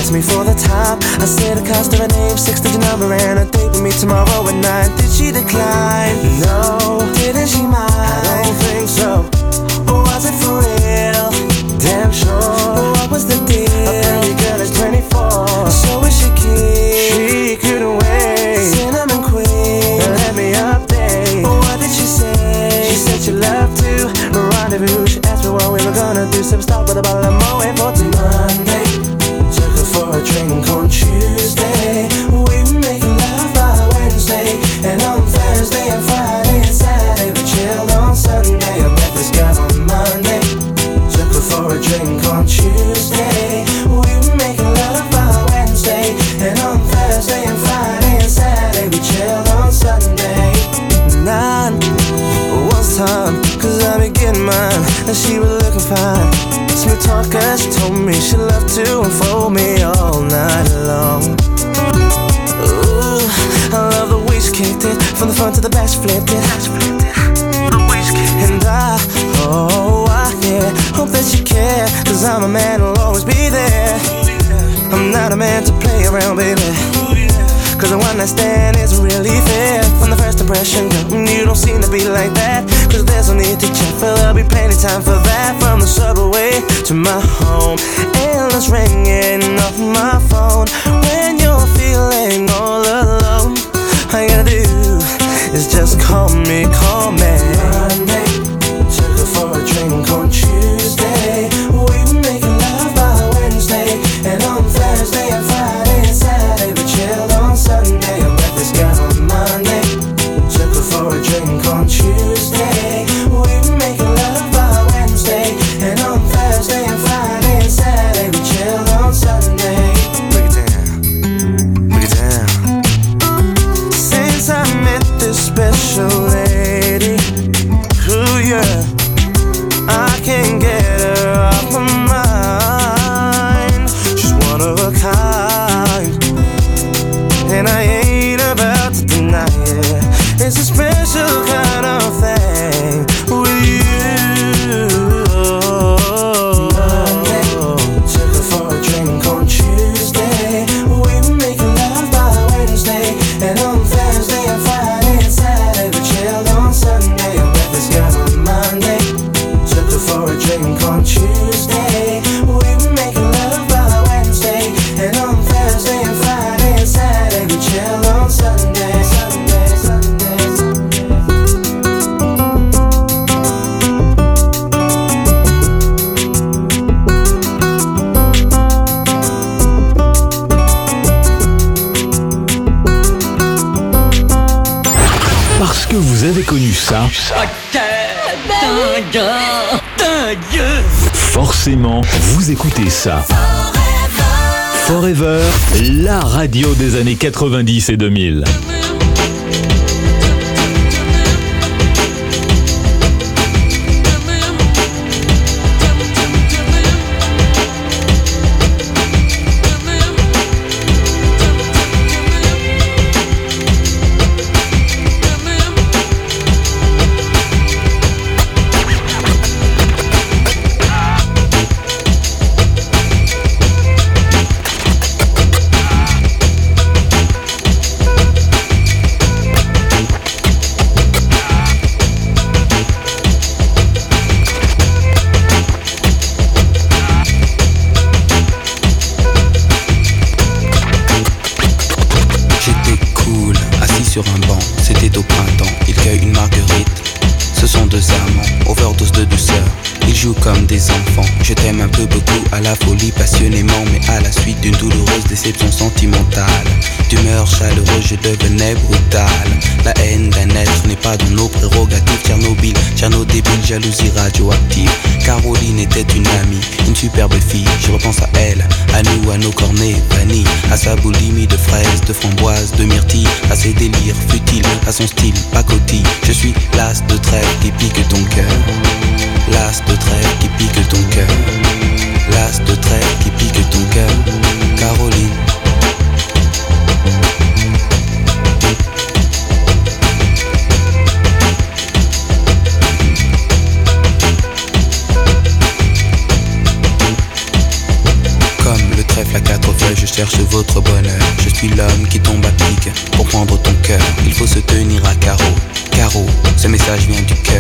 asked me for the time. I said the cost of a name, 6-digit number, and a date with me tomorrow at 9. Did she decline? No. Didn't she mind? I don't think so. Was it for real? Damn sure. What was the deal? A pretty girl is 24, so is she keen? She couldn't wait. Cinnamon queen, let me update. What did she say? She said she loved to rendezvous. She asked me what we were gonna do. Some stop with a bottle of Moet for Monday. Took her for a drink on Tuesday. We were making love by Wednesday, and on Thursday and Friday and Saturday we chilled on Sunday. I met this girl on Monday. Took her for a drink on Tuesday. We were making love by Wednesday, and on Thursday and Friday and Saturday we chilled on Sunday. 9 was time, cause I be getting mine, and she was looking fine. Smooth talker, she told me she loved to unfold me all night long. Ooh, I love the way she kicked it, from the front to the back she flipped it. And I hope that you care, cause I'm a man who'll always be there. I'm not a man to play around, baby, cause a one night stand isn't really fair. From the first impression, girl, you don't seem to be like that. Cause there's no need to check, for there'll be plenty time for that. From the subway to my home, endless ringing off my phone. When you're feeling all alone, all you gotta do is just call me. Monday, took her for a drink on Tuesday. We were making love by Wednesday, and on Thursday and Friday and Saturday we chilled on Sunday. I met this girl on Monday. Took her for a drink on Tuesday. We were making love by Wednesday, and on Thursday and Friday and Saturday we chilled on Sunday. Break it down, break it down. Since I met this special lady, ooh yeah, I can't get her off my mind. She's one of a kind, and I ain't about to deny it. It's a special kind of thing with you. Monday, took her for a drink on Tuesday. We were making love by Wednesday, and on Thursday and Friday and Saturday we chilled on Sunday. I met this girl on Monday. Took her for a drink on Tuesday. We were making love by Wednesday, and on Thursday and Friday and Saturday we chilled on Sunday. Parce que vous avez connu ça, forcément, vous écoutez ça. Forever, la radio des années 90 et 2000. Sur un banc, c'était au printemps, il cueille une marguerite. Ce sont deux amants, overdose de douceur. Ils jouent comme des enfants. Je t'aime un peu beaucoup, à la folie passionnément, mais à la suite d'une douloureuse déception sentimentale. D'humeur chaleureuse, je devenais brutal. La haine d'un être n'est pas dans nos prérogatives. Tchernobyl, Tcherno débile, jalousie radioactive. Caroline était une amie, une superbe fille. Je repense à elle, à nous, à nos cornets vanille, à sa boulimie de fraises, de framboises, de myrtilles, à ses délires futiles, à son style pacotille. Je suis l'as de trêve qui pique ton cœur. L'as de trêve qui pique ton cœur. L'as de trêve qui pique ton cœur. Caroline. Comme le trèfle à 4 feuilles, je cherche votre bonheur. Je suis l'homme qui tombe à pic pour prendre ton cœur. Il faut se tenir à carreau, carreau, ce message vient du cœur.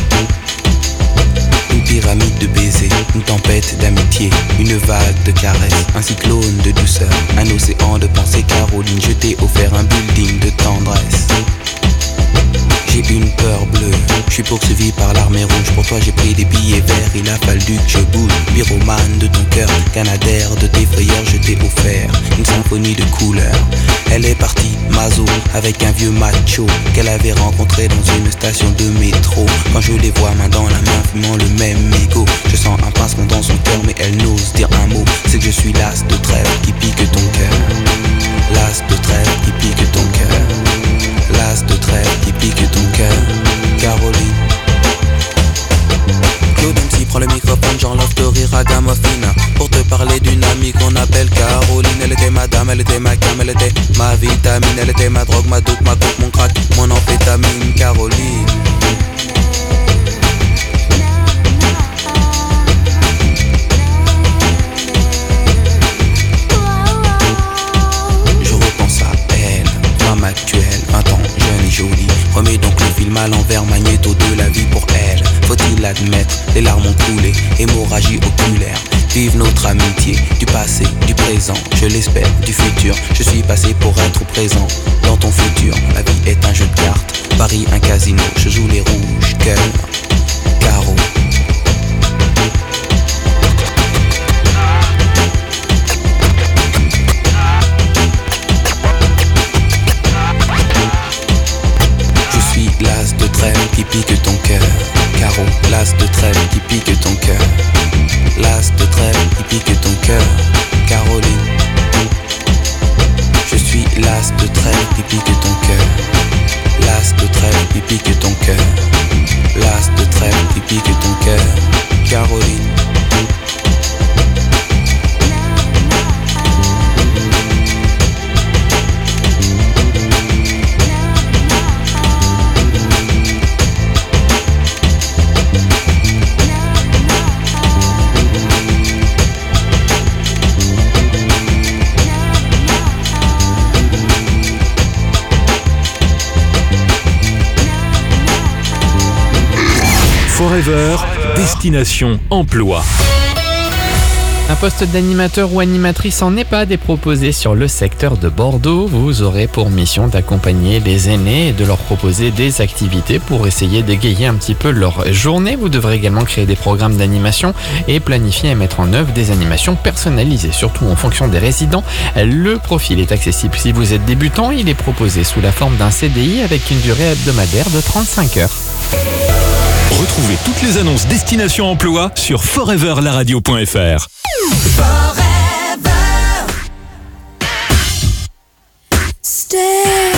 Une pyramide de baisers, une tempête d'amitié, une vague de caresses, un cyclone de douceur, un océan de pensées. Caroline, je t'ai offert un building de tendresse. J'ai une peur bleue, je suis poursuivi par l'armée rouge. Pour toi j'ai pris des billets verts, il a fallu que je bouge. Pyromane de ton cœur, canadaire de tes frayeurs, je t'ai offert une symphonie de couleurs. Elle est partie, Mazo, avec un vieux macho qu'elle avait rencontré dans une station de métro. Quand je les vois main dans la main, fumant le même mégot, je sens un pincement dans son cœur, mais elle n'ose dire un mot. C'est que je suis l'as de trêve qui pique ton cœur. L'as de trêve qui pique ton cœur. L'as de trêve qui pique ton cœur. Caroline. Claude MC prend le microphone, j'enlève de rire à Gamofina pour te parler d'une amie qu'on appelle Caroline. Elle était ma dame, elle était ma cam, elle était ma vitamine. Elle était ma drogue, ma dope, ma coke, mon crack, mon amphétamine. Caroline. Je repense à elle, femme actuelle, 20 ans, jeune et jolie. Remets donc le film à l'envers, magnéto de la vie pour elle. Faut-il l'admettre, les larmes ont coulé, hémorragie oculaire. Vive notre amitié, du passé, du présent, je l'espère, du futur. Je suis passé pour être présent dans ton futur. La vie est un jeu de cartes, Paris un casino. Je joue les rouges, cœur, carreau. L'as de trêve qui pique ton cœur. Carreau, l'as de trêve qui pique ton cœur. L'as de trêve qui pique ton cœur. Caroline. Je suis l'as de trêve qui pique ton cœur. L'as de trêve qui pique ton cœur. L'as de trêve qui pique ton cœur. Caroline. Forever, destination emploi. Un poste d'animateur ou animatrice en EHPAD est proposé sur le secteur de Bordeaux. Vous aurez pour mission d'accompagner les aînés et de leur proposer des activités pour essayer d'égayer un petit peu leur journée. Vous devrez également créer des programmes d'animation et planifier et mettre en œuvre des animations personnalisées, surtout en fonction des résidents. Le profil est accessible si vous êtes débutant. Il est proposé sous la forme d'un CDI avec une durée hebdomadaire de 35 heures. Retrouvez toutes les annonces Destination Emploi sur foreverlaradio.fr. Forever. Stay.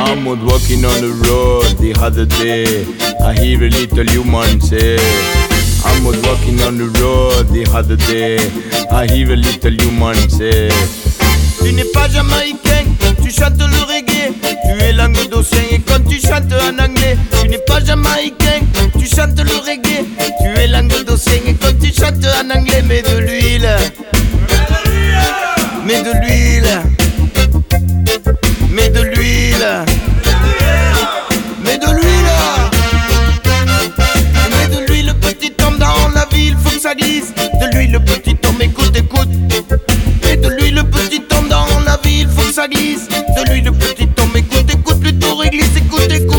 I'm out walking on the road the other day. I hear a little human say. I'm out walking on the road the other day. I hear a little human say. Tu n'es pas jamaïcain, tu chantes le reggae. Tu es languedocien et quand tu chantes en anglais. Tu n'es pas jamaïcain, tu chantes le reggae. Tu es languedocien et quand tu chantes en anglais. Mets de l'huile, mets de l'huile, mets de l'huile, mets de l'huile, mets de l'huile, petit homme dans la ville, faut que ça glisse. De l'huile, petit homme, écoute, écoute. Mets de l'huile, petit homme dans la ville, faut que ça glisse. De l'huile, petit homme, écoute, écoute, plutôt réglisse, écoute, écoute.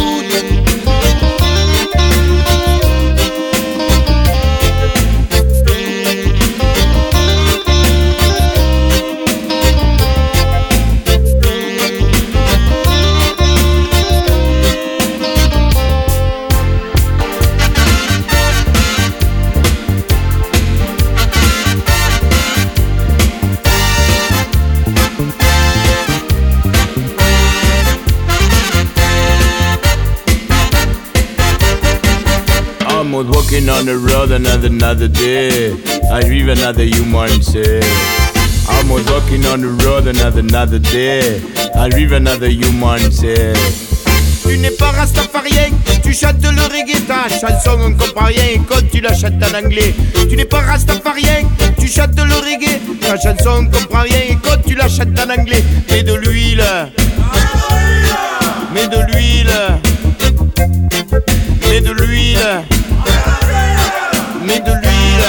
I'm out walking on the road another day. I hear another human say. I'm out walking on the road another day. I hear another human say. Tu n'es pas rastafarien, tu chantes le reggae, ta chanson on comprend rien et quand tu la chantes en anglais. Tu n'es pas rastafarien, tu chantes le reggae, ta chanson on comprend rien et quand tu la chantes en anglais. Mets de l'huile, mets de l'huile, mets de l'huile, mets de l'huile,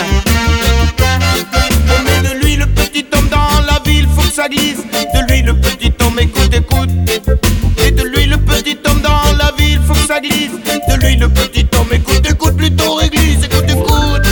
mets de l'huile, petit homme dans la ville, faut que ça glisse. De l'huile, petit homme, écoute, écoute. Et de l'huile, petit homme dans la ville, faut que ça glisse. De l'huile, petit homme, écoute, écoute, plutôt réglisse, écoute, écoute.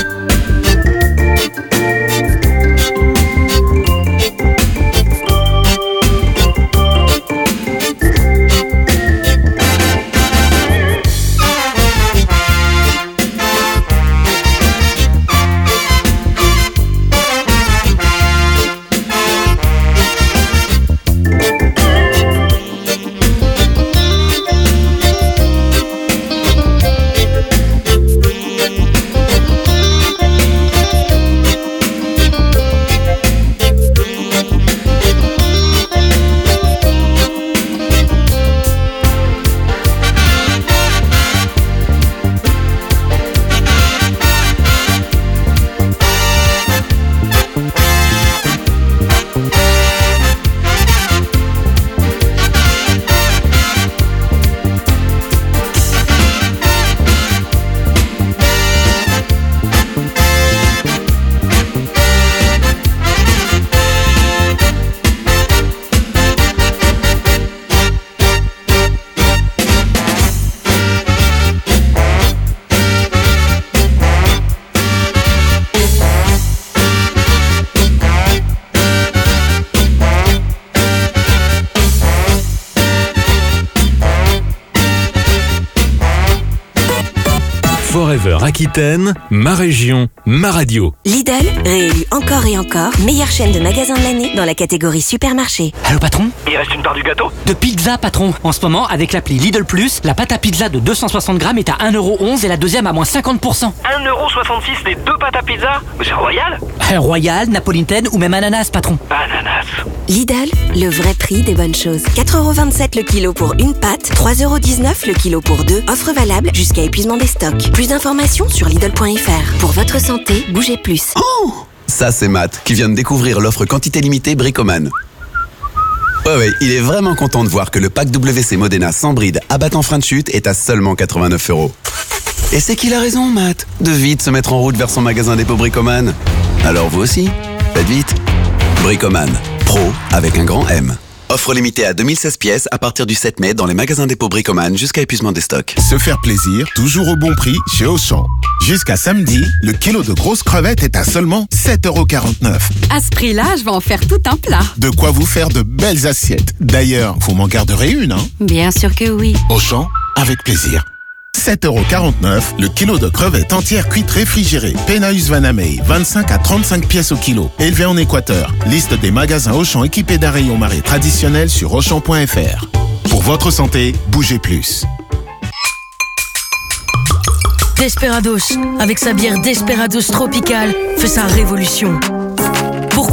Forever Aquitaine, ma région, ma radio. Lidl, réélu encore et encore, meilleure chaîne de magasins de l'année dans la catégorie supermarché. Allô patron? Il reste une part du gâteau? De pizza patron. En ce moment, avec l'appli Lidl Plus, la pâte à pizza de 260 grammes est à 1,11€ et la deuxième à moins 50%. 1,66€ les deux pâtes à pizza? C'est royal? Royal, napolitaine ou même ananas patron. Ananas. Lidl, le vrai prix des bonnes choses. 4,27€ le kilo pour une pâte, 3,19€ le kilo pour deux. Offre valable jusqu'à épuisement des stocks. Plus d'informations sur Lidl.fr. Pour votre santé, bougez plus. Oh, ça c'est Matt, qui vient de découvrir l'offre quantité limitée Bricoman. Ouais, il est vraiment content de voir que le pack WC Modena sans bride abattant frein de chute est à seulement 89€. Et c'est qu'il a raison, Matt, de vite se mettre en route vers son magasin dépôt Bricoman. Alors vous aussi, faites vite. Bricoman, pro avec un grand M. Offre limitée à 2016 pièces à partir du 7 mai dans les magasins dépôt Bricoman jusqu'à épuisement des stocks. Se faire plaisir, toujours au bon prix chez Auchan. Jusqu'à samedi, le kilo de grosses crevettes est à seulement 7,49€. À ce prix-là, je vais en faire tout un plat. De quoi vous faire de belles assiettes. D'ailleurs, vous m'en garderez une, hein? Bien sûr que oui. Auchan, avec plaisir. 7,49€, le kilo de crevettes entières cuites réfrigérées. Penaeus Vanamei, 25 à 35 pièces au kilo. Élevé en Équateur. Liste des magasins Auchan équipés d'un rayon marée traditionnel sur Auchan.fr. Pour votre santé, bougez plus. Desperados, avec sa bière Desperados Tropical, fait sa révolution. Pourquoi ?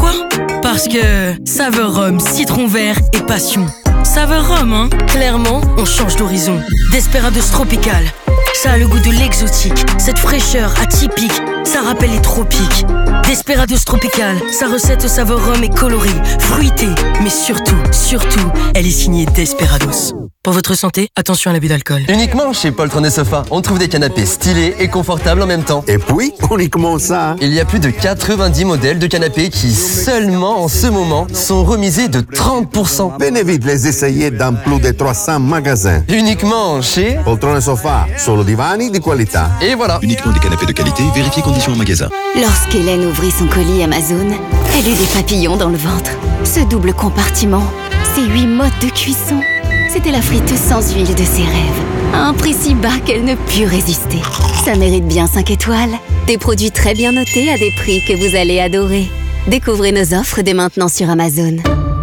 Parce que saveur rhum, citron vert et passion. Saveur rhum, hein ? Clairement, on change d'horizon. Desperados Tropical, ça a le goût de l'exotique. Cette fraîcheur atypique, ça rappelle les tropiques. Desperados Tropical, sa recette saveur rhum est colorée, fruitée, mais surtout, elle est signée Desperados. Pour votre santé, attention à l'abus d'alcool. Uniquement chez Poltron et Sofa, on trouve des canapés stylés et confortables en même temps. Et puis, uniquement ça. Il y a plus de 90 modèles de canapés qui, seulement en ce moment, sont remisés de 30%. Venez vite les essayer dans plus de 300 magasins. Uniquement chez Poltron et Sofa, solo divani di qualità. Et voilà. Uniquement des canapés de qualité, vérifiez conditions en magasin. Lorsqu'Hélène ouvrit son colis Amazon, elle eut des papillons dans le ventre. Ce double compartiment, ces 8 modes de cuisson, c'était la friteuse sans huile de ses rêves. À un prix si bas qu'elle ne put résister. Ça mérite bien 5 étoiles. Des produits très bien notés à des prix que vous allez adorer. Découvrez nos offres dès maintenant sur Amazon.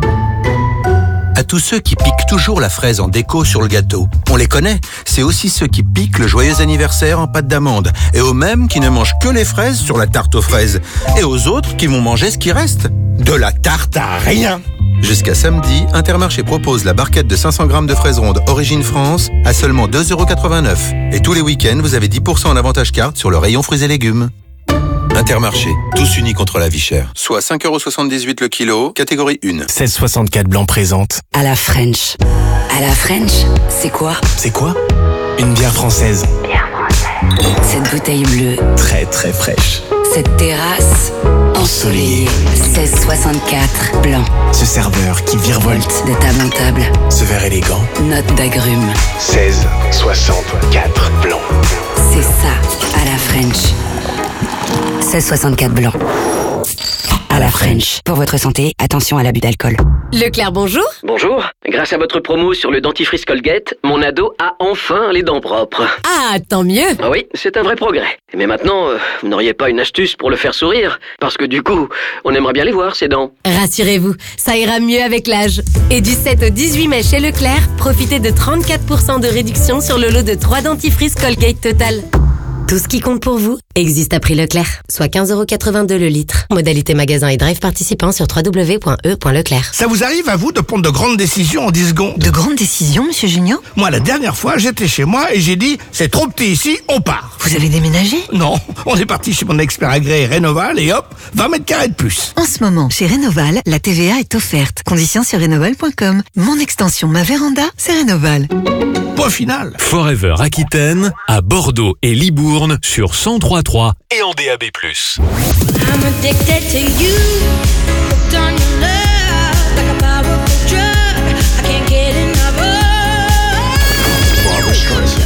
À tous ceux qui piquent toujours la fraise en déco sur le gâteau. On les connaît, c'est aussi ceux qui piquent le joyeux anniversaire en pâte d'amande. Et aux mêmes qui ne mangent que les fraises sur la tarte aux fraises. Et aux autres qui vont manger ce qui reste. De la tarte à rien. Jusqu'à samedi, Intermarché propose la barquette de 500 grammes de fraises rondes Origine France à seulement 2,89 €. Et tous les week-ends, vous avez 10% en avantage carte sur le rayon fruits et légumes. Intermarché, tous unis contre la vie chère. Soit 5,78 € le kilo, catégorie 1. 16,64 Blanc présente. À la French. À la French, c'est quoi ? C'est quoi ? Une bière française. Cette bouteille bleue. Très très fraîche. Cette terrasse ensoleillée. 16,64 Blanc. Ce serveur qui virevolte de table en table. Ce verre élégant. Note d'agrumes. 16,64 Blanc. C'est ça, à la French. 16,64 Blanc. À la French. Pour votre santé, attention à l'abus d'alcool. Leclerc, bonjour. Bonjour. Grâce à votre promo sur le dentifrice Colgate, mon ado a enfin les dents propres. Ah, tant mieux. Ah oui, c'est un vrai progrès. Mais maintenant, vous n'auriez pas une astuce pour le faire sourire ? Parce que du coup, on aimerait bien les voir, ces dents. Rassurez-vous, ça ira mieux avec l'âge. Et du 7 au 18 mai chez Leclerc, profitez de 34% de réduction sur le lot de 3 dentifrices Colgate Total. Tout ce qui compte pour vous existe à prix Leclerc, soit 15,82 € le litre. Modalité magasin et drive participant sur www.e.leclerc. Ça vous arrive à vous de prendre de grandes décisions en 10 secondes ? De grandes décisions, monsieur Junior ? Moi, la dernière fois, j'étais chez moi et j'ai dit « c'est trop petit ici, on part ». Vous avez déménagé ? Non, on est parti chez mon expert agréé Rénoval et hop, 20 mètres carrés de plus. En ce moment, chez Rénoval, la TVA est offerte. Conditions sur rénoval.com. Mon extension, ma véranda, c'est Rénoval. Point final. Forever Aquitaine, à Bordeaux et Libourne sur 103.3 et en DAB+. I'm addicted to you. Hooked on your love, like a powerful drug. I can't get enough of. Barbra Streisand.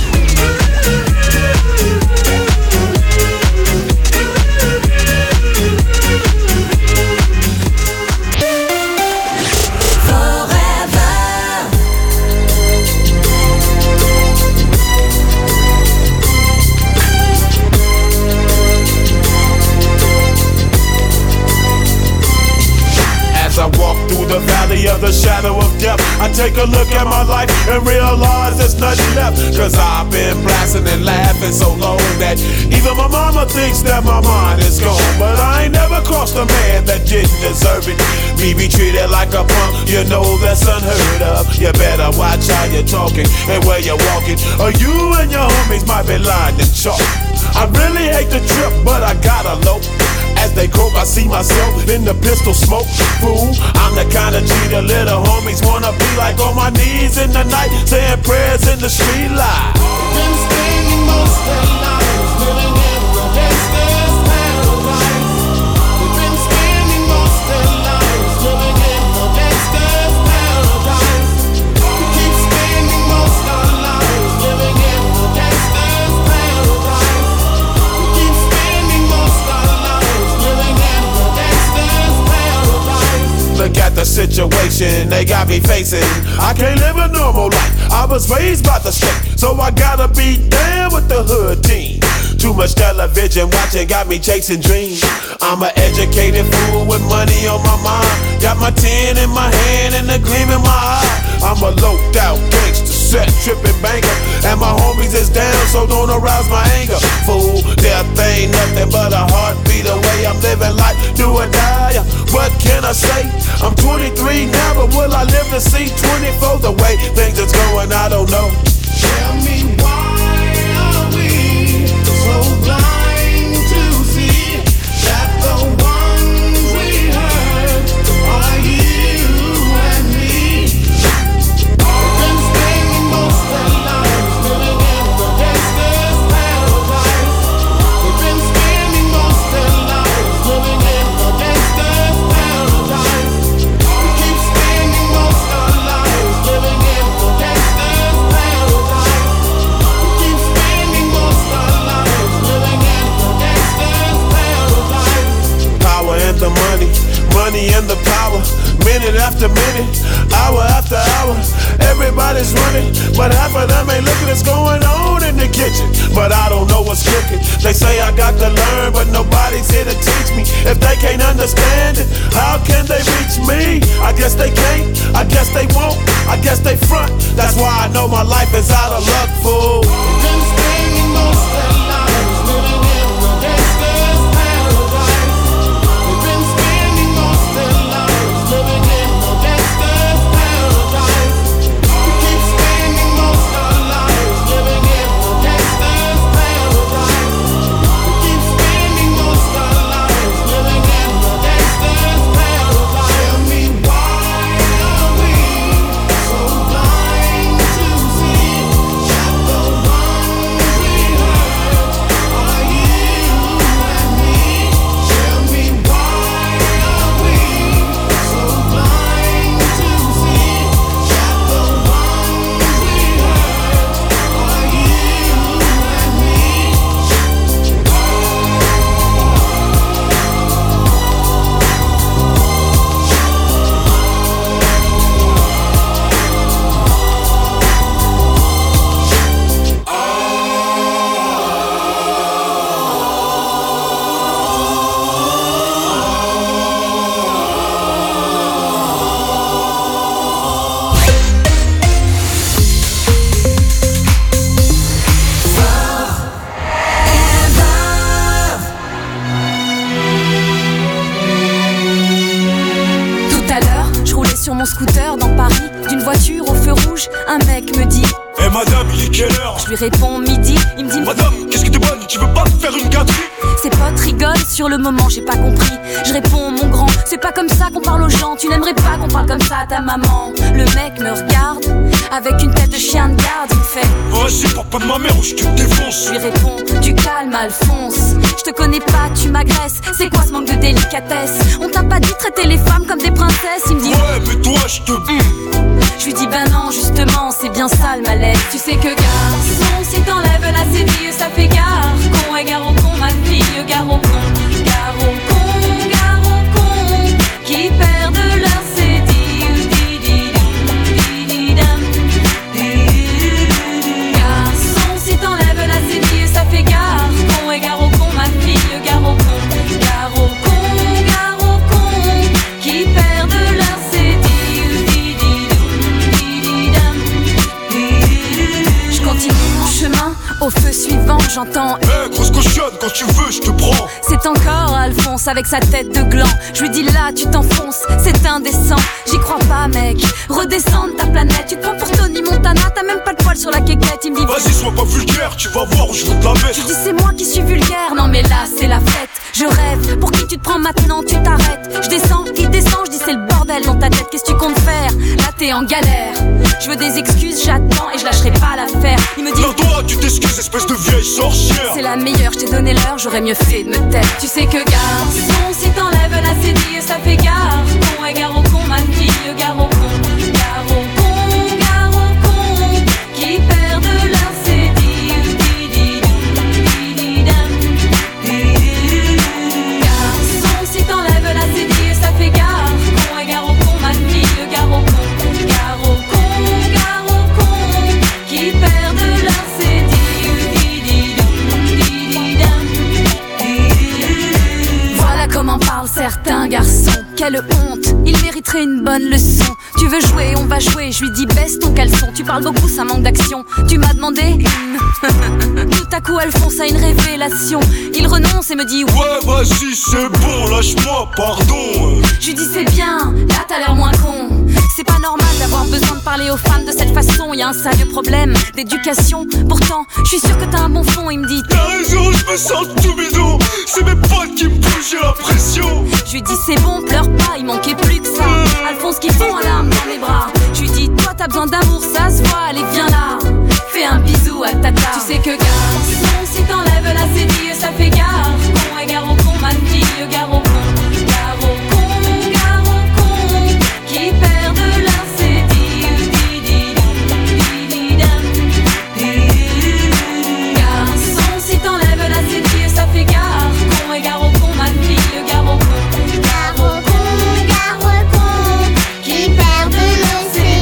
I walk through the valley of the shadow of death, I take a look at my life and realize there's nothing left. Cause I've been blasting and laughing so long that even my mama thinks that my mind is gone. But I ain't never crossed a man that didn't deserve it. Me be treated like a punk, you know that's unheard of. You better watch how you're talking and where you're walking, or you and your homies might be lying in chalk. I really hate the trip, but I gotta low. As they croak, I see myself in the pistol smoke. Fool, I'm the kind of G the little homies wanna be like, on my knees in the night, saying prayers in the street light. Been spending most of their lives living in the gangster's paradise. We've been spending most of their lives living in the gangster's paradise. We keep spending most of our lives living in the gangster's paradise. We keep spending most of our lives living in the gangster's paradise. Look at the situation they got me facing. I can't live a normal life. I was raised by the state, so I gotta be down with the hood team. Too much television watching got me chasing dreams. I'm an educated fool with money on my mind. Got my tin in my hand and a gleam in my eye. I'm a loped out gangster. tripping banker. And my homies is down, so don't arouse my anger. Fool, death ain't nothing but a heartbeat away. I'm living life, do or die. What can I say? I'm 23 now, but will I live to see 24? The way things is going, I don't know. Tell me why are we so blind to see that the ones we hurt are you and me? We've been spending most of our lives living in the gangster's paradise. We've been spending most of our lives living in the gangster's paradise. We keep spending most of our lives living in the gangster's paradise. We keep spending most of our lives living in the gangster's paradise. Power and the money, money and the power. Minute after minute, hour after hour, everybody's running, but half of them ain't looking what's going on in the kitchen. But I don't know what's cooking. They say I got to learn, but nobody's here to teach me. If they can't understand it, how can they reach me? I guess they can't, I guess they won't, I guess they front. That's why I know my life is out of luck, fool. We've been spending most of our lives living in the gangster's paradise. We've been spending most of our lives living in the gangster's paradise. We keep spending most of our lives living in the gangster's paradise. We keep spending most of our lives living in the gangster's paradise. Tell me why are we so blind to see that the ones we hurt are you and me? Tell me why are we so blind to see that the ones we hurt are you and me? Tout à l'heure, je roulais sur mon scooter dans Paris, d'une voiture au feu rouge, un mec me dit Eh madame, il est quelle heure? Je lui réponds midi, il me dit Madame, qu'est-ce que t'es bonne? Tu veux pas me faire une gâterie? Ses potes rigolent, sur le moment j'ai pas compris. Je réponds mon grand, c'est pas comme ça qu'on parle aux gens. Tu n'aimerais pas qu'on parle comme ça à ta maman. Le mec me regarde, avec une tête de chien de garde. Il fait Vas-y, papa de ma mère ou je te défonce. Je lui réponds, du calme Alphonse. Je te connais pas, tu m'agresses. C'est quoi ce manque de délicatesse? On t'a pas dit traiter les femmes comme des princesses? Il me dit Ouais, mais toi je te... Je lui dis ben non, justement, c'est bien ça le malaise. Tu sais que garçon, si t'enlèves la cédille, ça fait gare. Con et gare au con, ma fille, gare au con. Gare au con, gare au con, qui perdent leur cédille. Garçon, si t'enlèves la cédille, ça fait gare. Con et gare au con, ma fille, gare au con. Gare au con, qui perdent leur cédille. Je continue mon chemin, au feu suivant j'entends grosse cochonne, quand tu veux je te prends. C'est encore Alphonse avec sa tête de gland. Je lui dis là tu t'enfonces, c'est indécent. J'y crois pas mec, redescends de ta planète. Tu te prends pour Tony Montana, t'as même pas de poil sur la quéquette. Il me dit vas-y sois pas vulgaire, tu vas voir où je veux te la mettre. Je dis c'est moi qui suis vulgaire, non mais là c'est la fête. Je rêve, pour qui tu te prends maintenant, tu t'arrêtes. Je descends, il descend, je dis c'est le bordel dans ta tête. Qu'est-ce que tu comptes faire? Là t'es en galère. Je veux des excuses, j'attends et je lâcherai pas l'affaire. Il me dit non toi tu t'excuses espèce de vieille sorcière. C'est la meilleure, je t'ai donné l'heure, j'aurais mieux fait de me taire. Tu sais que garçon, si t'enlèves la cédille, ça fait gare. Con et gare au con, ma fille, gare au con. Gare au con, gare au con, qui perdent leur cédille. Garçon, si t'enlèves la cédille, ça fait gare. Con et gare au con, ma fille, gare au con. Gare au con, qui perdent leur cédille. Voilà comment parlent certains garçons. Quelle honte, ils mériteraient une bonne leçon. Tu Tu veux jouer, on va jouer. Je lui dis baisse ton caleçon. Tu parles beaucoup, ça manque d'action. Tu m'as demandé tout à coup Alphonse a une révélation. Il renonce et me dit ouais vas-y c'est bon, lâche-moi, pardon. Je lui dis c'est bien, là t'as l'air moins con. C'est pas normal d'avoir besoin de parler aux femmes de cette façon. Y a un sérieux problème d'éducation. Pourtant, je suis sûr que t'as un bon fond. Il me dit t'as raison, je me sens tout bidon. C'est mes potes qui me poussent, j'ai la pression. Je lui dis c'est bon, pleure pas, il manquait plus que ça. Alphonse qui fond en larmes dans mes bras. Je lui dis toi t'as besoin d'amour, ça se voit, allez viens là. Fais un bisou à tata. Tu sais que garçon, si t'enlèves la cédille, ça fait gare. Con et gare au con, ma fille, gare au con. Gare au con, qui perd de la cédille. Garçon, si t'enlèves la cédille, ça fait gare. Con et gare au con, ma fille, gare au con. Gare au con, qui perd de la cédille.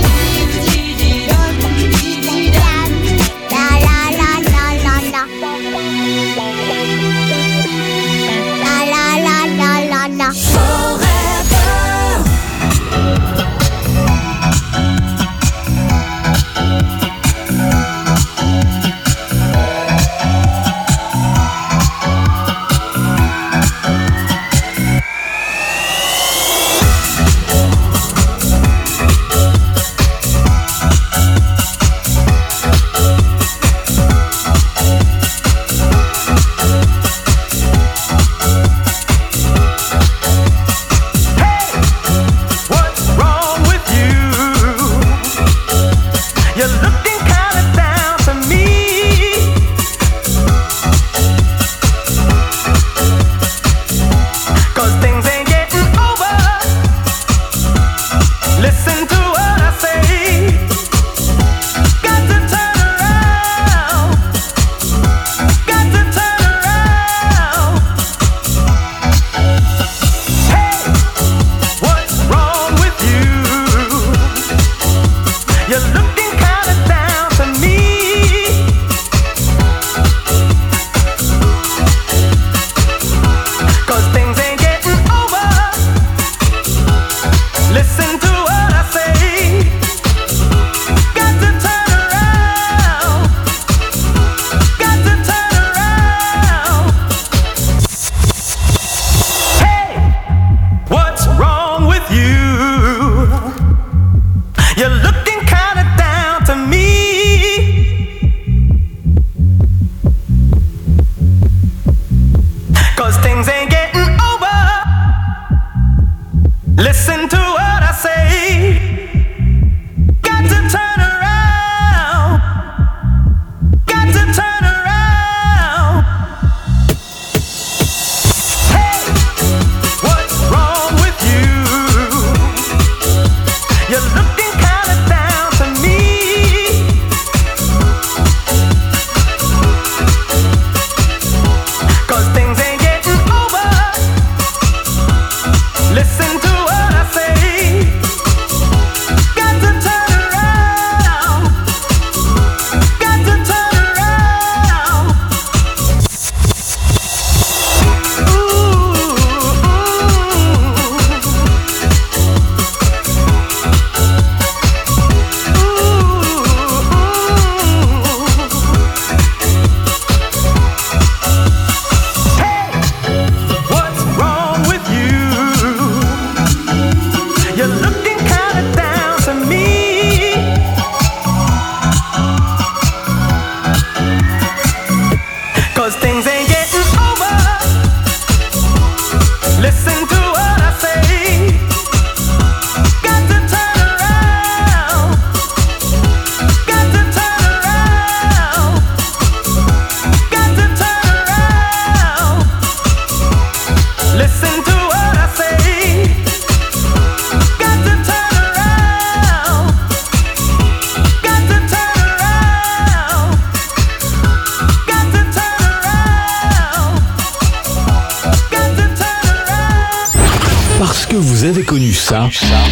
Vous avez connu ça?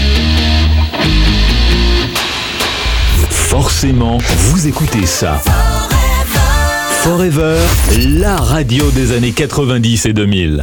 Forcément, vous écoutez ça. Forever, la radio des années 90 et 2000.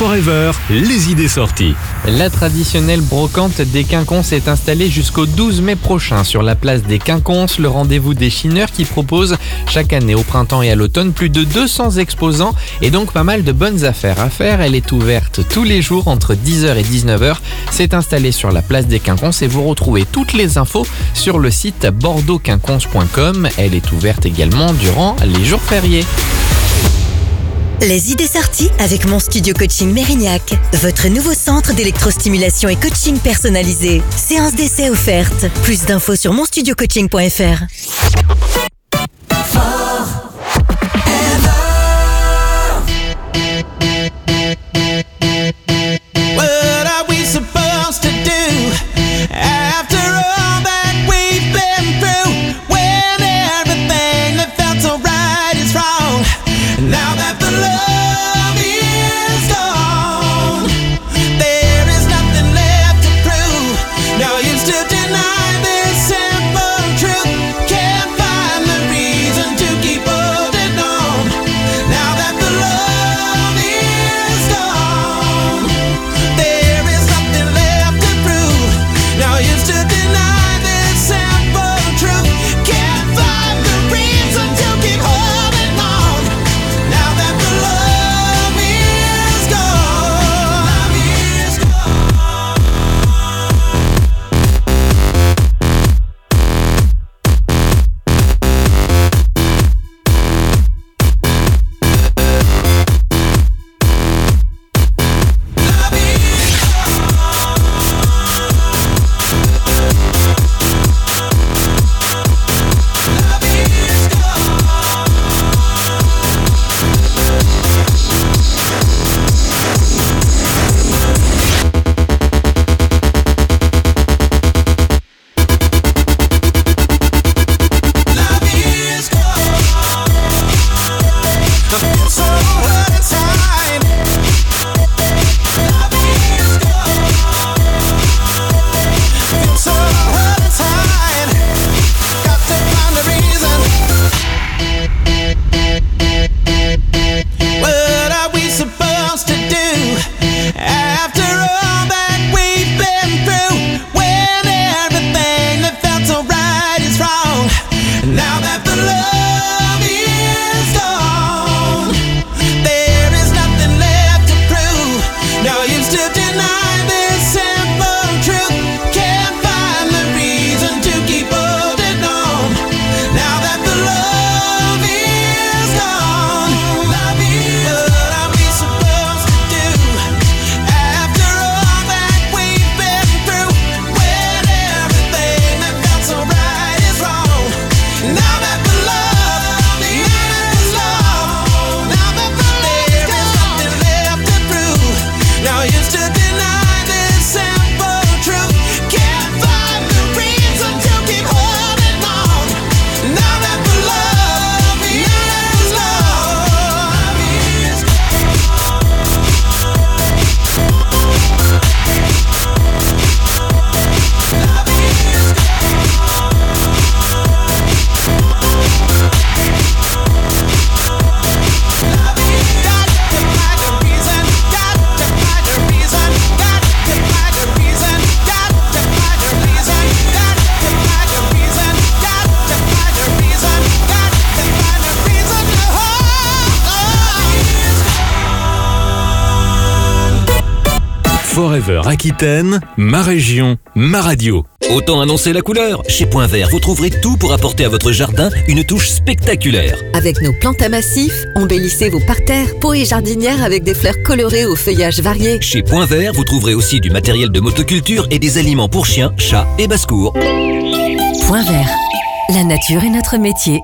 Forever, les idées sorties. La traditionnelle brocante des Quinconces est installée jusqu'au 12 mai prochain sur la place des Quinconces, le rendez-vous des chineurs qui propose chaque année au printemps et à l'automne plus de 200 exposants et donc pas mal de bonnes affaires à faire. Elle est ouverte tous les jours entre 10h et 19h. C'est installé sur la place des Quinconces et vous retrouvez toutes les infos sur le site bordeauxquinconces.com. Elle est ouverte également durant les jours fériés. Les idées sorties avec Mon Studio Coaching Mérignac, votre nouveau centre d'électrostimulation et coaching personnalisé. Séance d'essai offerte. Plus d'infos sur monstudiocoaching.fr. What are we supposed to do after all that we've been through? When everything that felt so right is wrong. Now that the love is gone, there is nothing left to prove. No use to deny this simple truth. Can't find the reason to keep holding on. Now that the love is gone, there is nothing left to prove. No use to deny this simple truth. Can't find the reason to keep holding on. Now that the love is gone, what are we supposed to do after all that we've been through? When everything that felt so right is wrong. Now that the love is gone, there is nothing left to prove. No use to deny this simple truth. Can't find the reason to keep holding on. Now that the love is gone, love is what are we supposed to do after all that we've been through? When everything that felt so right is wrong. Now that the love is gone, now that there is nothing left to prove. No use to deny this simple truth. Can't find the reason to keep holding on. Now that the love is Forever Aquitaine, ma région, ma radio. Autant annoncer la couleur. Chez Point Vert, vous trouverez tout pour apporter à votre jardin une touche spectaculaire. Avec nos plantes à massif, embellissez vos parterres, pots et jardinières avec des fleurs colorées au feuillage varié. Chez Point Vert, vous trouverez aussi du matériel de motoculture et des aliments pour chiens, chats et basse-cour. Point Vert. La nature est notre métier.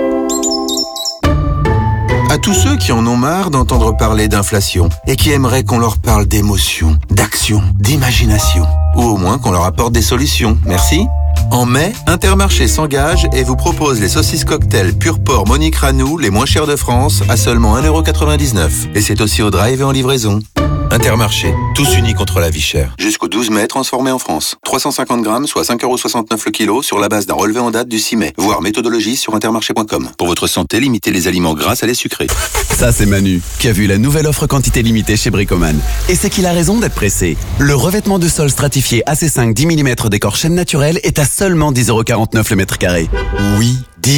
À tous ceux qui en ont marre d'entendre parler d'inflation et qui aimeraient qu'on leur parle d'émotion, d'action, d'imagination, ou au moins qu'on leur apporte des solutions, merci. En mai, Intermarché s'engage et vous propose les saucisses cocktail pur porc Monique Ranou, les moins chères de France, à seulement 1,99 €. Et c'est aussi au drive et en livraison. Intermarché, tous unis contre la vie chère. Jusqu'au 12 mai, transformé en France. 350 grammes, soit 5,69€ le kilo, sur la base d'un relevé en date du 6 mai. Voir méthodologie sur intermarché.com. Pour votre santé, limitez les aliments gras à les sucrés. Ça, c'est Manu, qui a vu la nouvelle offre quantité limitée chez Bricoman. Et c'est qu'il a raison d'être pressé. Le revêtement de sol stratifié AC5 10 mm décor chêne naturel est à seulement 10,49€ le mètre carré. Oui,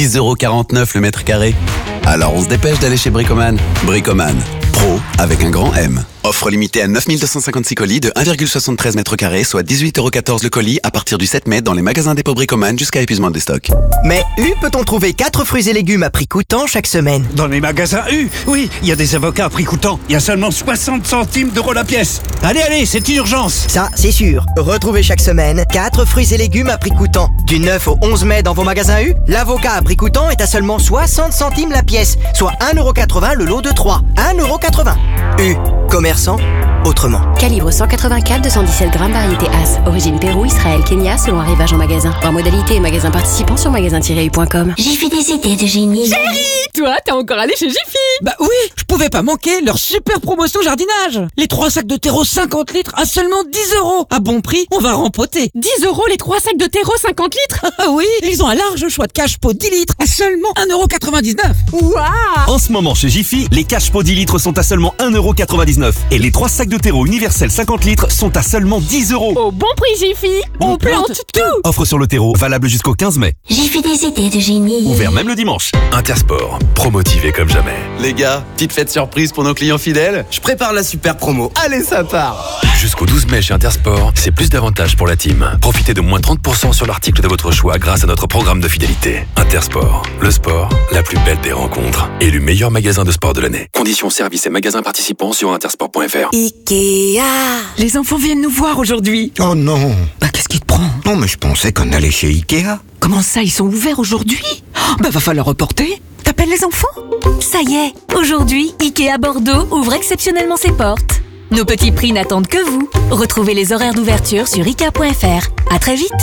10,49€ le mètre carré. Alors on se dépêche d'aller chez Bricoman. Bricoman, pro avec un grand M. Offre limitée à 9256 colis de 1,73 m², soit 18,14€ le colis à partir du 7 mai dans les magasins dépôt Bricoman jusqu'à épuisement des stocks. Mais U peut-on trouver 4 fruits et légumes à prix coûtant chaque semaine? Dans les magasins U, oui, il y a des avocats à prix coûtant. Il y a seulement 60 centimes d'euros la pièce. Allez, c'est une urgence. Ça, c'est sûr. Retrouvez chaque semaine 4 fruits et légumes à prix coûtant. Du 9 au 11 mai dans vos magasins U, l'avocat à prix coûtant est à seulement 60 centimes la pièce, soit 1,80€ le lot de 3. 1,80€. U. Commerçant autrement. Calibre 184, 217 grammes, variété As. Origine Pérou, Israël, Kenya, selon arrivage en magasin. Par modalité et magasin participant sur magasin-u.com. J'ai fait des idées de génie. Chérie, toi, t'es encore allé chez Jiffy? Bah oui, je pouvais pas manquer leur super promotion jardinage. Les 3 sacs de terreau 50 litres à seulement 10€. À bon prix, on va rempoter. 10€ les 3 sacs de terreau 50 litres? Ah oui, ils ont un large choix de cache-pot 10 litres à seulement 1,99€. Waouh! En ce moment chez Jiffy, les cache-pot 10 litres sont à seulement 1,99€ et les 3 sacs de terreau universel 50 litres sont à seulement 10€. Au bon prix Jiffy, on plante tout. Offre sur le terreau, valable jusqu'au 15 mai. J'ai fait des idées de génie. Ouvert même le dimanche. Intersport, promotivé comme jamais. Les gars, petite fête surprise pour nos clients fidèles. Je prépare la super promo. Allez, ça part. Jusqu'au 12 mai chez Intersport, c'est plus d'avantages pour la team. Profitez de moins 30% sur l'article de votre choix grâce à notre programme de fidélité. Intersport, le sport, la plus belle des rencontres. Élu meilleur magasin de sport de l'année. Conditions, services et magasins participants sur intersport.fr. Ikea. Les enfants viennent nous voir aujourd'hui. Oh non. Bah qu'est-ce qui te prend? Non, mais je pensais qu'on allait chez Ikea. Comment ça, ils sont ouverts aujourd'hui? Bah va falloir reporter. T'appelles les enfants? Ça y est, aujourd'hui, Ikea Bordeaux ouvre exceptionnellement ses portes. Nos petits prix n'attendent que vous. Retrouvez les horaires d'ouverture sur ikea.fr. À très vite.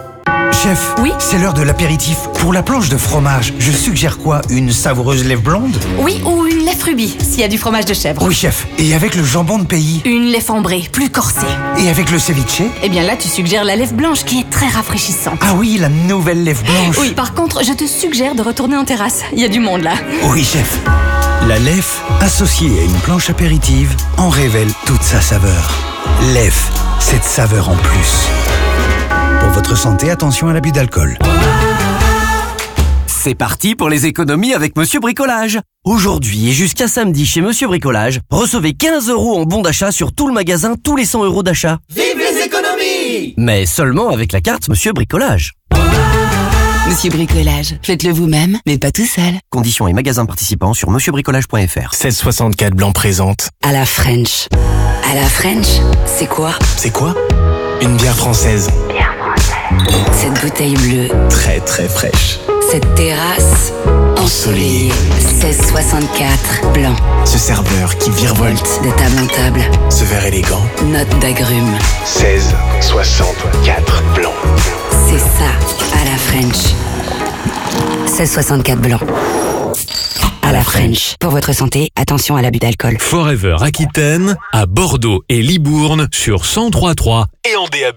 Chef, oui, c'est l'heure de l'apéritif. Pour la planche de fromage, je suggère quoi? Une savoureuse lèvre blonde? Oui, ou une lèvre rubis, s'il y a du fromage de chèvre. Oui, chef. Et avec le jambon de pays? Une lèvre ambrée, plus corsée. Et avec le ceviche? Eh bien là, tu suggères la lèvre blanche qui est très rafraîchissante. Ah oui, la nouvelle lèvre blanche. Oui, par contre, je te suggère de retourner en terrasse. Il y a du monde là. Oui, chef. La lèvre, associée à une planche apéritive, en révèle toute sa saveur. Lèvre, cette saveur en plus. Pour votre santé, attention à l'abus d'alcool. C'est parti pour les économies avec Monsieur Bricolage. Aujourd'hui et jusqu'à samedi chez Monsieur Bricolage, recevez 15€ en bon d'achat sur tout le magasin, tous les 100€ d'achat. Vive les économies! Mais seulement avec la carte Monsieur Bricolage. Monsieur Bricolage, faites-le vous-même, mais pas tout seul. Conditions et magasins participants sur monsieurbricolage.fr. 1664 Blanc présente. À la French. À la French, c'est quoi? C'est quoi? Une bière française. Cette bouteille bleue. Très très fraîche. Cette terrasse ensoleillée. 1664 Blanc. Ce serveur qui virevolte. De table en table. Ce verre élégant. Note d'agrumes. 1664 Blanc. C'est ça, à la French. 1664 Blanc. À la French. Pour votre santé, attention à l'abus d'alcool. Forever Aquitaine, à Bordeaux et Libourne sur 103.3 et en DAB+.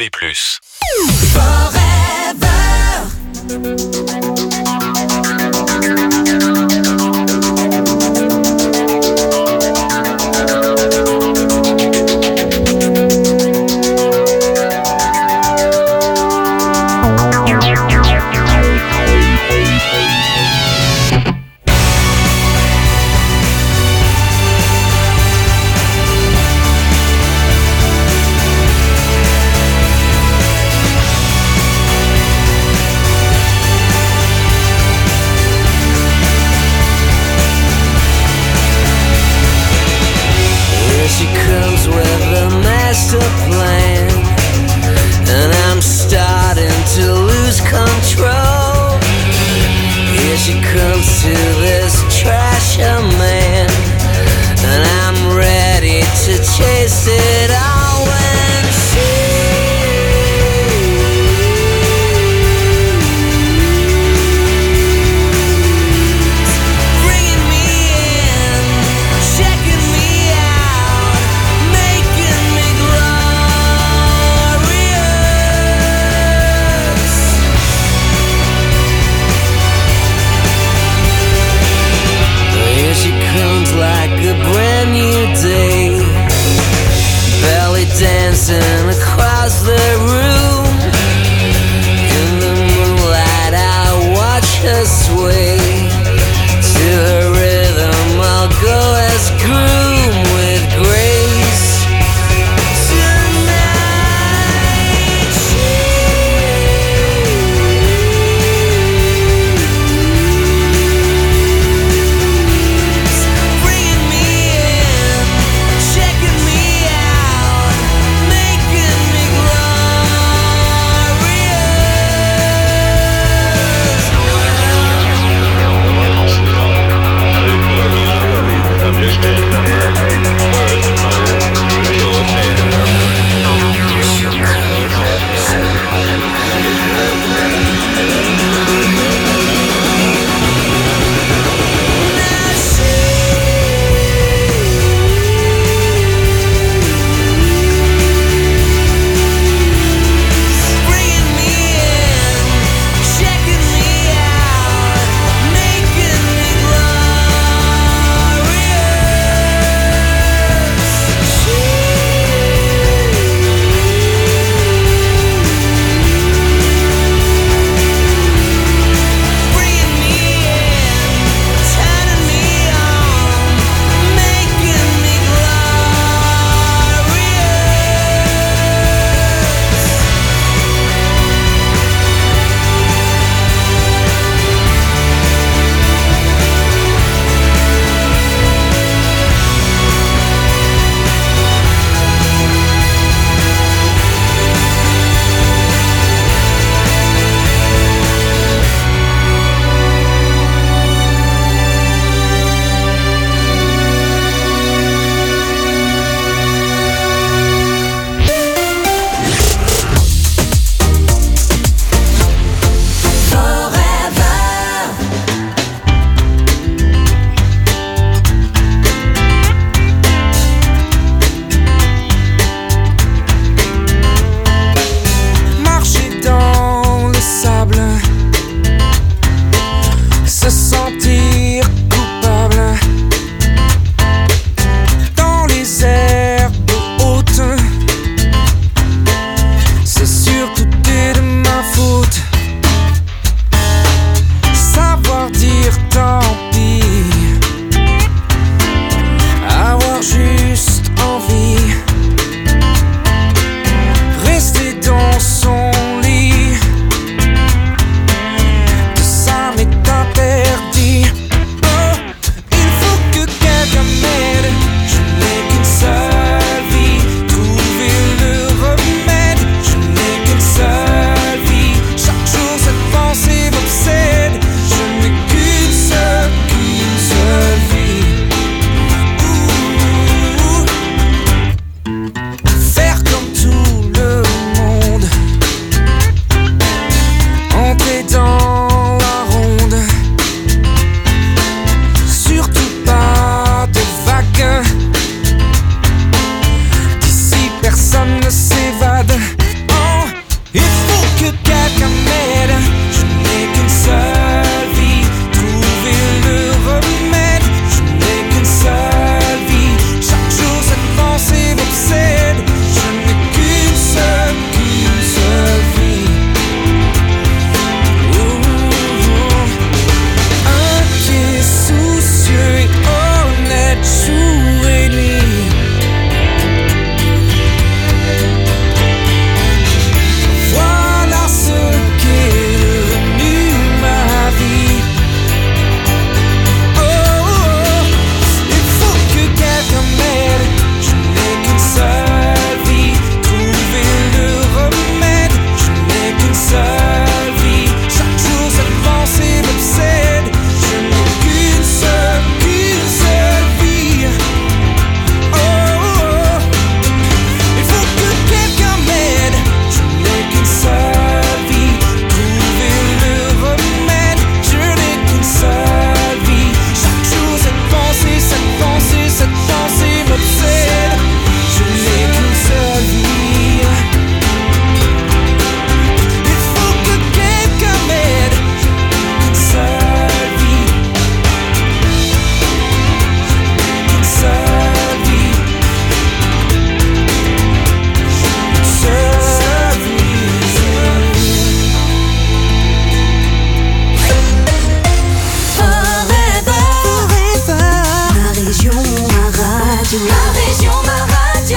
région, ma radio. Ma région, ma radio.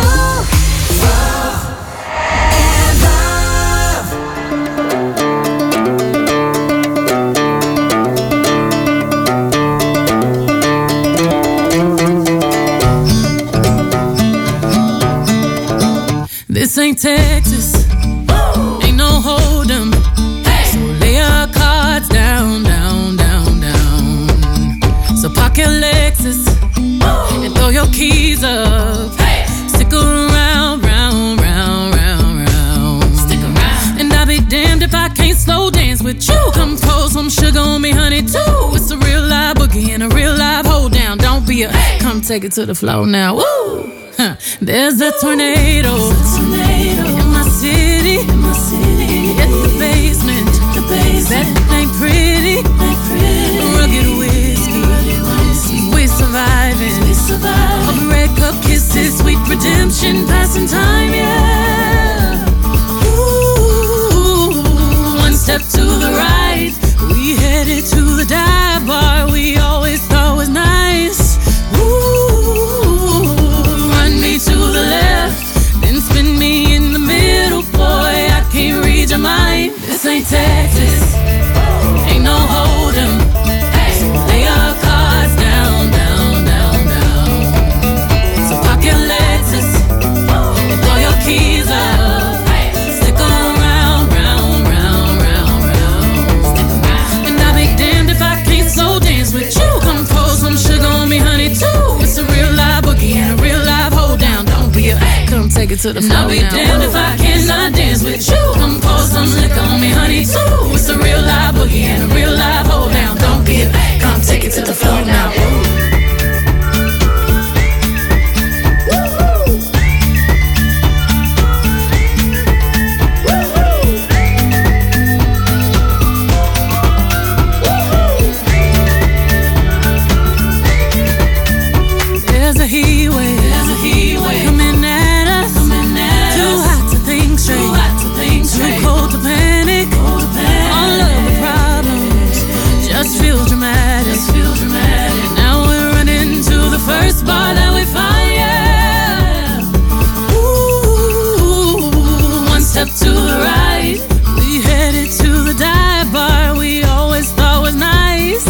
This ain't Texas, ain't no hold'em. So lay your cards down, down, down, down. So park your Lexus and throw your keys up. Stick around, round, round, round, round. Stick around. And I'll be damned if I can't slow dance with you. Come pour some sugar on me, honey, too. It's a real live boogie and a real live hold down. Don't be a come take it to the floor now. Woo! There's a tornado in my city, at the basement. That ain't pretty. Rugged whiskey, we're surviving. All the red cup kisses, sweet redemption, passing time, yeah. Ooh, one step to the right, we headed to the dive bar we always thought was nice. To the left, then spin me in the middle, boy, I can't read your mind. This ain't Texas, ain't no hold'em. So lay your cards down, down, down, down. So park your Lexus and throw your keys up. Stick around, round, round, round, round. And I'll be damned if I can't slow dance with you. Come pour some sugar on me, honey, too. It's a real live boogie and a real live hold down. Don't be a come take it to the floor. I'll be damned if I cannot dance with you. Come pour some liquor on me, honey, too. It's a real live boogie and a real live hold down. Don't be a come take it to the floor now. There's a heat wave coming at us. Too hot to think straight, too cold to panic. All of the problems just feel dramatic. Now we're running to the first bar that we find, yeah. Ooh, one step to the right, we headed to the dive bar we always thought was nice.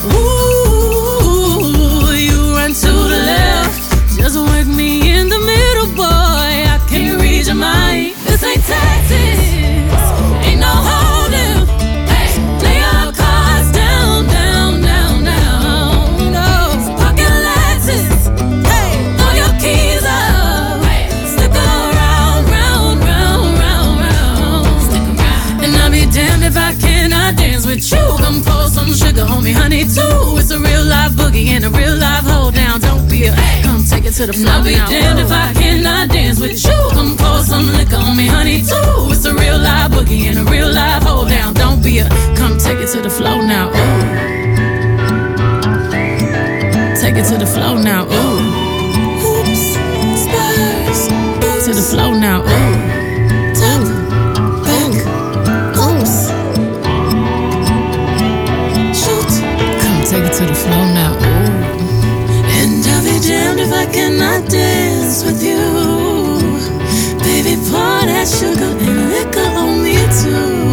Ooh, you run to the left, just work me in the middle, boy, I can't read your mind. This ain't Texas, ain't no hold'em. Lay your cards down, down, down, down. No, park your Lexus, throw your keys up. Stick around, round, round, round, round. And I'll be damned if I cannot dance with you. Come pour some sugar on me, honey, too. It's a real live boogie and a real live hold down. Don't be a come take it to the floor. I'll be damned if I cannot dance with you. Come pour some liquor on me, honey, too. It's a real live boogie and a real live hold down. Don't be a come take it to the floor now. Ooh. Take it to the floor now. Ooh. Oops, spurs, to the floor now. Ooh. Top, back, oops. Shoot, come take it to the floor now. Ooh. And I'll be damned if I cannot dance with you. Baby, pour that sugar and liquor on me too.